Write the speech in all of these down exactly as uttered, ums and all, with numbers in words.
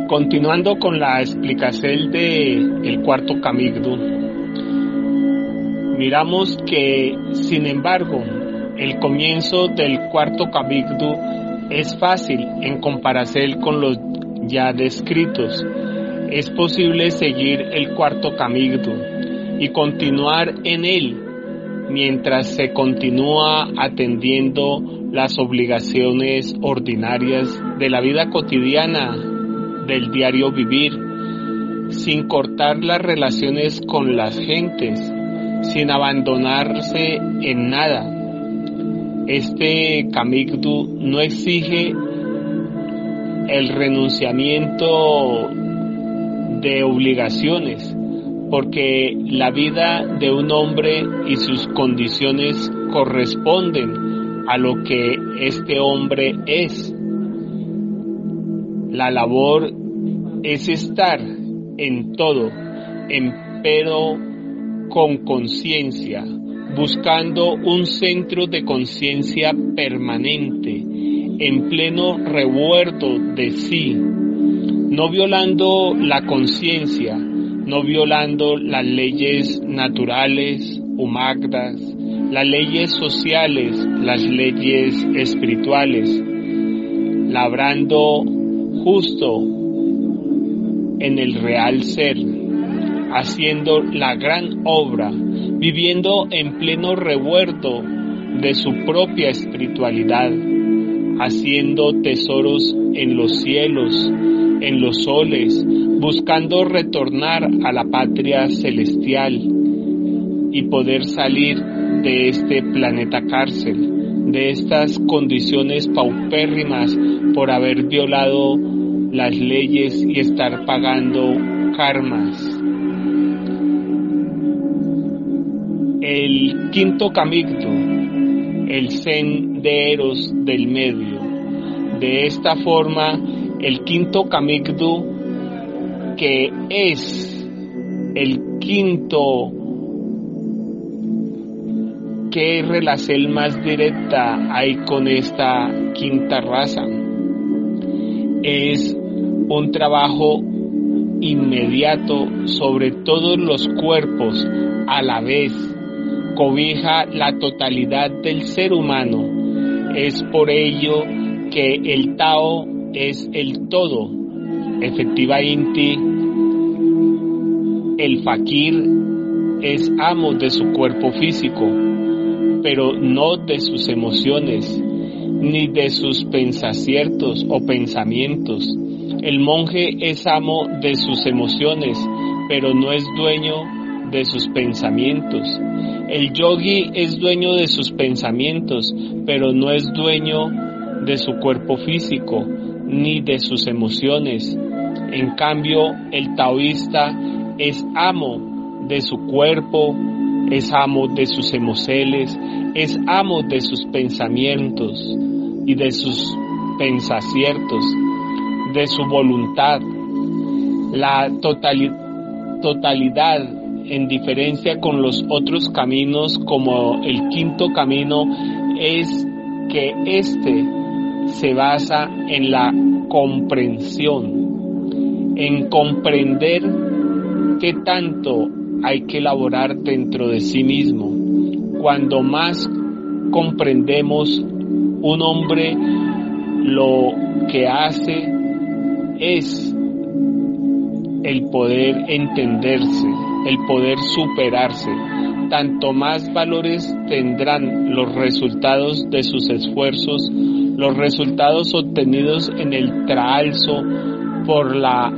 Continuando con la explicación de el cuarto Camigdu, miramos que, sin embargo, el comienzo del cuarto Camigdu es fácil en comparación con los ya descritos. Es posible seguir el cuarto Camigdu y continuar en él mientras se continúa atendiendo las obligaciones ordinarias de la vida cotidiana, del diario vivir, sin cortar las relaciones con las gentes, sin abandonarse en nada. Este Camigdu no exige el renunciamiento de obligaciones, porque la vida de un hombre y sus condiciones corresponden a lo que este hombre es. La labor es estar en todo, empero con conciencia, buscando un centro de conciencia permanente, en pleno revuelto de sí, no violando la conciencia, no violando las leyes naturales, humanas, las leyes sociales, las leyes espirituales, labrando justo en el real ser, haciendo la gran obra, viviendo en pleno revuelto de su propia espiritualidad, haciendo tesoros en los cielos, en los soles, buscando retornar a la patria celestial y poder salir de este planeta cárcel, de estas condiciones paupérrimas por haber violado las leyes y estar pagando karmas. El quinto Camigdu, el Zen de Eros del medio. De esta forma, el quinto Camigdu, que es el quinto, ¿qué relación más directa hay con esta quinta raza? Es un trabajo inmediato sobre todos los cuerpos a la vez, cobija la totalidad del ser humano. Es por ello que el Tao es el todo. Efectivamente, el fakir es amo de su cuerpo físico, pero no de sus emociones, ni de sus pensaciertos o pensamientos. El monje es amo de sus emociones, pero no es dueño de sus pensamientos. El yogi es dueño de sus pensamientos, pero no es dueño de su cuerpo físico, ni de sus emociones. En cambio, el taoísta es amo de su cuerpo, es amo de sus emociones, es amo de sus pensamientos y de sus pensaciertos, de su voluntad. La totali- totalidad, en diferencia con los otros caminos, como el quinto camino, es que éste se basa en la comprensión, en comprender qué tanto hay que elaborar dentro de sí mismo. Cuando más comprendemos, un hombre lo que hace es el poder entenderse, el poder superarse. Tanto más valores tendrán los resultados de sus esfuerzos, los resultados obtenidos en el traalzo por la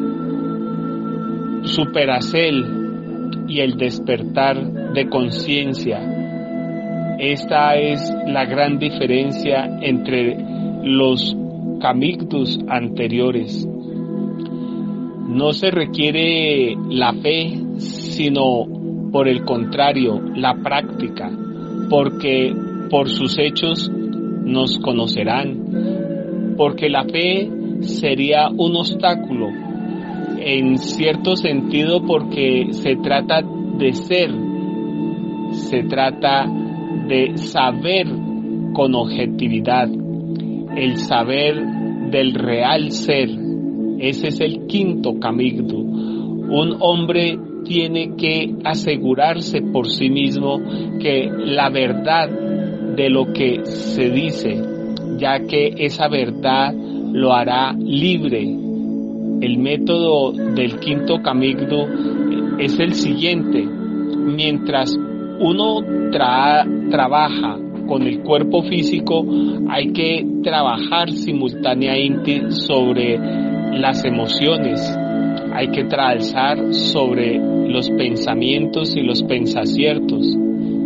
superación y el despertar de conciencia. Esta es la gran diferencia entre los Camigdus anteriores. No se requiere la fe, sino por el contrario, la práctica, porque por sus hechos nos conocerán, porque la fe sería un obstáculo, en cierto sentido, porque se trata de ser, se trata de saber con objetividad, el saber del real ser, Ese es el quinto camigdu. Un hombre tiene que asegurarse por sí mismo que la verdad de lo que se dice, ya que esa verdad lo hará libre. El método del quinto camigdu es el siguiente: mientras uno tra- trabaja con el cuerpo físico, hay que trabajar simultáneamente sobre las emociones, hay que trabajar sobre los pensamientos y los pensaciertos.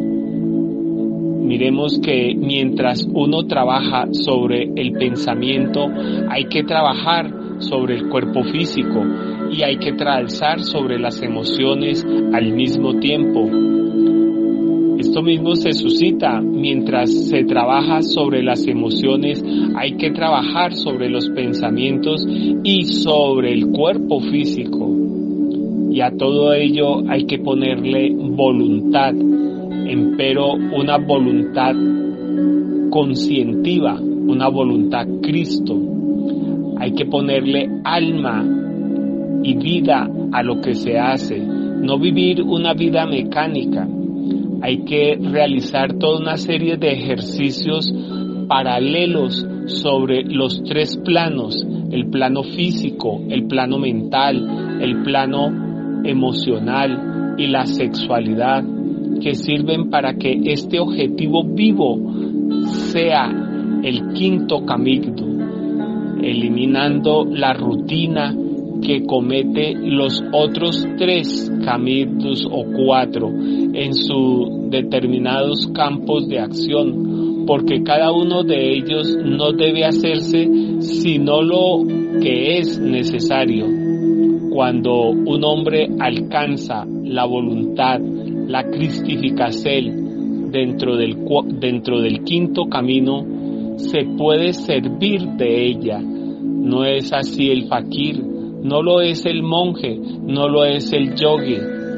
Miremos que mientras uno trabaja sobre el pensamiento, hay que trabajar sobre el cuerpo físico y hay que trabajar sobre las emociones al mismo tiempo. Esto mismo se suscita mientras se trabaja sobre las emociones, hay que trabajar sobre los pensamientos y sobre el cuerpo físico. Y a todo ello hay que ponerle voluntad, empero una voluntad conscientiva, una voluntad Cristo. Hay que ponerle alma y vida a lo que se hace, no vivir una vida mecánica. Hay que realizar toda una serie de ejercicios paralelos sobre los tres planos: el plano físico, el plano mental, el plano emocional y la sexualidad, que sirven para que este objetivo vivo sea el quinto camigdu, eliminando la rutina que comete los otros tres camigdus o cuatro en sus determinados campos de acción, porque cada uno de ellos no debe hacerse sino lo que es necesario. Cuando un hombre alcanza la voluntad, la cristificación dentro del, dentro del quinto camino, se puede servir de ella. No es así el fakir, no lo es el monje, no lo es el yogi,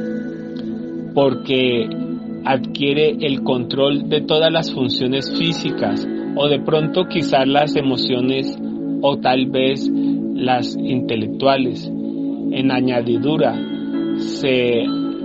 porque adquiere el control de todas las funciones físicas, o de pronto quizás las emociones, o tal vez las intelectuales. En añadidura, se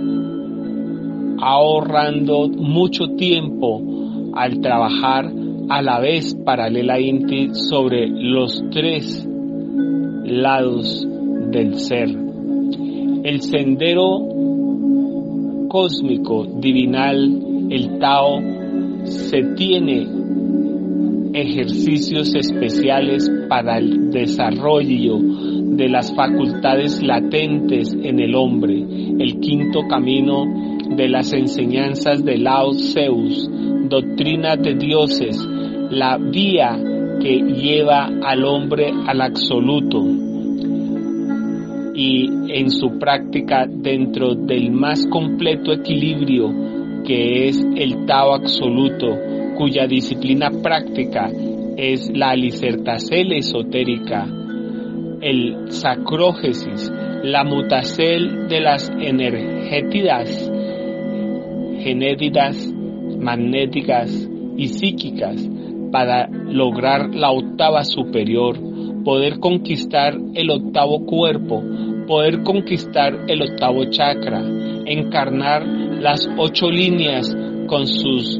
ahorrando mucho tiempo al trabajar a la vez paralelamente sobre los tres lados del ser. El sendero cósmico divinal, el Tao, se tiene ejercicios especiales para el desarrollo de las facultades latentes en el hombre. El quinto camino de las enseñanzas de Lao Zeus, doctrina de dioses, la vía que lleva al hombre al absoluto, y en su práctica dentro del más completo equilibrio que es el Tao absoluto, cuya disciplina práctica es la alicertacel esotérica, el sacrógesis, la mutacel de las energétidas, genéticas, magnéticas y psíquicas, para lograr la octava superior, poder conquistar el octavo cuerpo, poder conquistar el octavo chakra, encarnar las ocho líneas con sus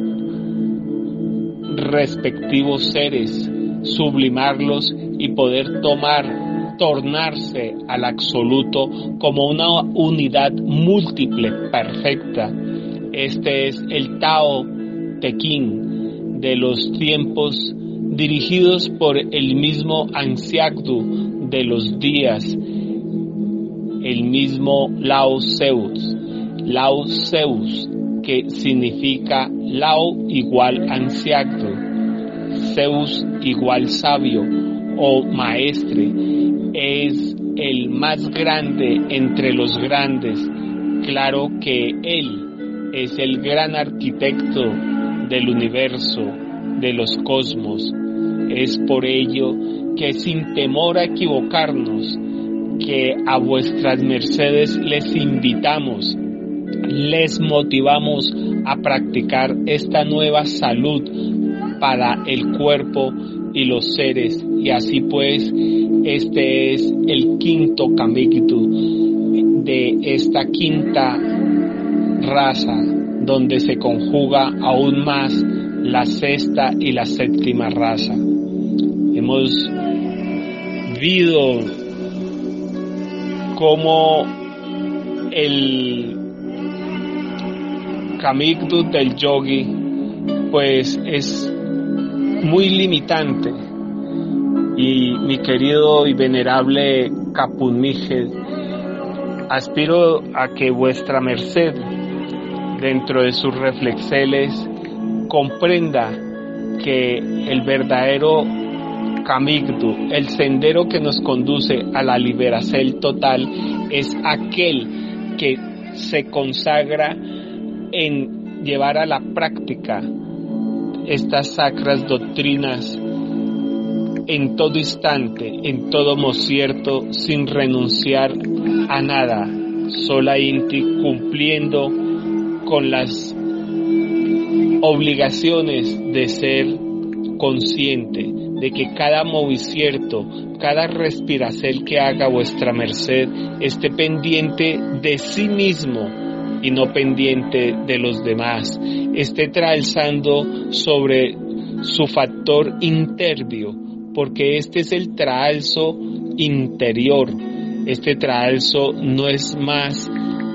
respectivos seres, sublimarlos y poder tomar, tornarse al absoluto como una unidad múltiple perfecta. Este es el Tao Te Ching de los tiempos, dirigidos por el mismo Ansiagdu de los días, el mismo Lao Zeus. Lao Zeus, que significa Lao igual Ansiagdu, Zeus igual sabio o maestre, es el más grande entre los grandes. Claro que él es el gran arquitecto del universo, de los cosmos. Es por ello que, sin temor a equivocarnos, que a vuestras mercedes les invitamos, les motivamos a practicar esta nueva salud para el cuerpo y los seres, y así pues Este es el quinto Kamikdu de esta quinta raza, donde se conjuga aún más la sexta y la séptima raza. Hemos visto cómo el Kamikdu del yogi pues es muy limitante, y mi querido y venerable Kapun-Miguel, aspiro a que vuestra merced dentro de sus reflexiones comprenda que el verdadero Kamikdu, el sendero que nos conduce a la liberación total, es aquel que se consagra en llevar a la práctica estas sacras doctrinas en todo instante, en todo mocierto, sin renunciar a nada, sola inti, cumpliendo con las obligaciones de ser consciente de que cada movimiento, cada respiración que haga vuestra merced esté pendiente de sí mismo y no pendiente de los demás, esté tralzando sobre su factor interno, porque este es el tralzo interior. Este tralzo no es más,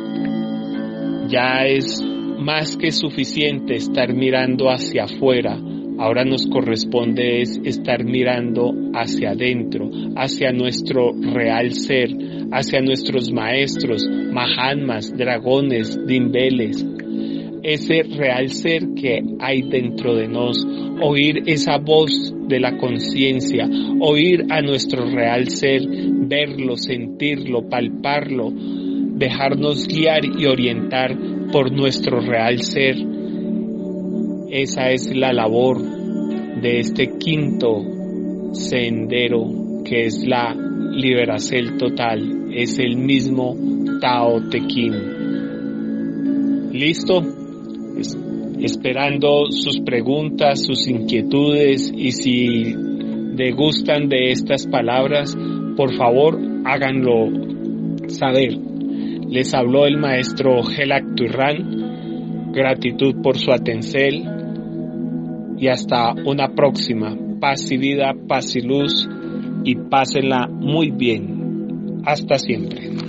ya es más que suficiente estar mirando hacia afuera. Ahora nos corresponde es estar mirando hacia adentro, hacia nuestro real ser, hacia nuestros maestros, mahatmas, dragones, dimbeles, ese real ser que hay dentro de nos, oír esa voz de la conciencia, oír a nuestro real ser, verlo, sentirlo, palparlo, dejarnos guiar y orientar por nuestro real ser. Esa es la labor de este quinto sendero, que es la liberación total, es el mismo Tao Te Ching. ¿Listo? Es, esperando sus preguntas, sus inquietudes, y si degustan de estas palabras, por favor háganlo saber. Les habló el maestro Gelak Turran. Gratitud por su atención y hasta una próxima. Paz y vida, paz y luz, y pásenla muy bien. Hasta siempre.